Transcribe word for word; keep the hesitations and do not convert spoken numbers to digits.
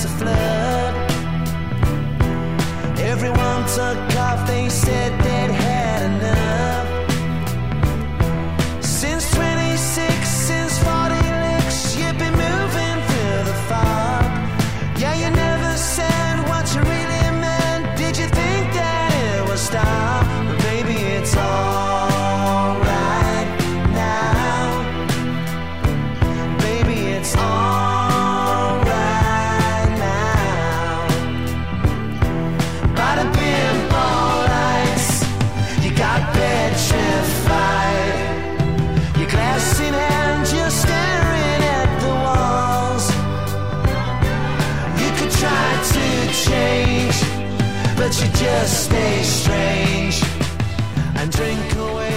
a flood. Everyone took off, they said they'd had enough. Since twenty-six, since forty licks, you've been moving through the fog. Yeah, you never said what you really meant. Did you think that it would stop? But baby, it's all right now. Baby, it's all right now. By the pinball lights, you got petrified. Your glass in hand, you're staring at the walls. You could try to change, but you just stay strange and drink away